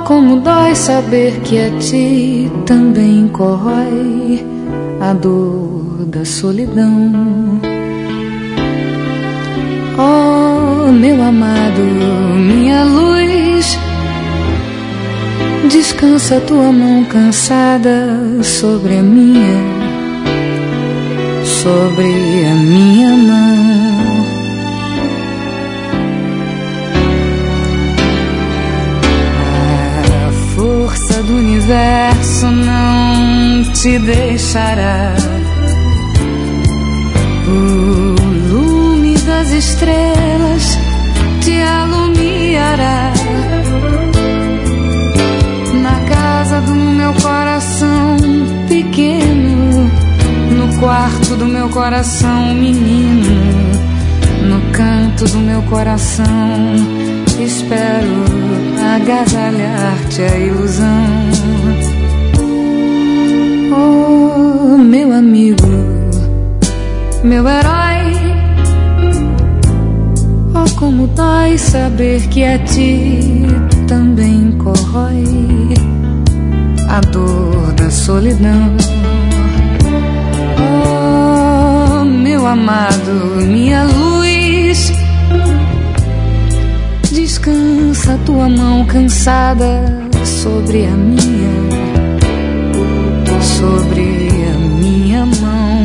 como dói saber que a ti também corrói a dor da solidão. Oh, meu amado, minha luz, descansa tua mão cansada sobre a minha mão. A força do universo não te deixará. O lume das estrelas te alumiará. Na casa do meu coração pequeno, no quarto do meu coração menino, no canto do meu coração, espero agasalhar-te a ilusão. Oh, meu amigo, meu herói, oh, como dói saber que a ti também corrói a dor da solidão. Oh, meu amado, minha luz, descansa tua mão cansada sobre a minha mão.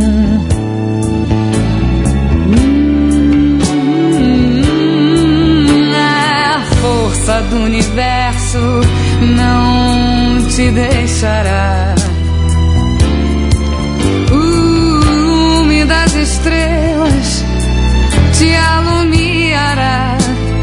A força do universo não te deixará. O lume das estrelas te alumiará.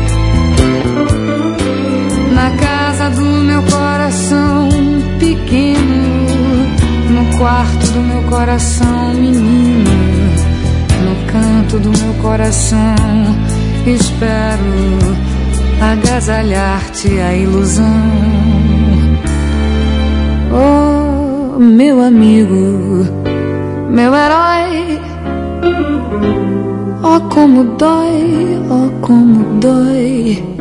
Na casa do meu coração pequeno, no quarto do meu coração menino, no canto do meu coração, espero agasalhar-te a ilusão. Oh, meu amigo, meu herói, oh, como dói, oh, como dói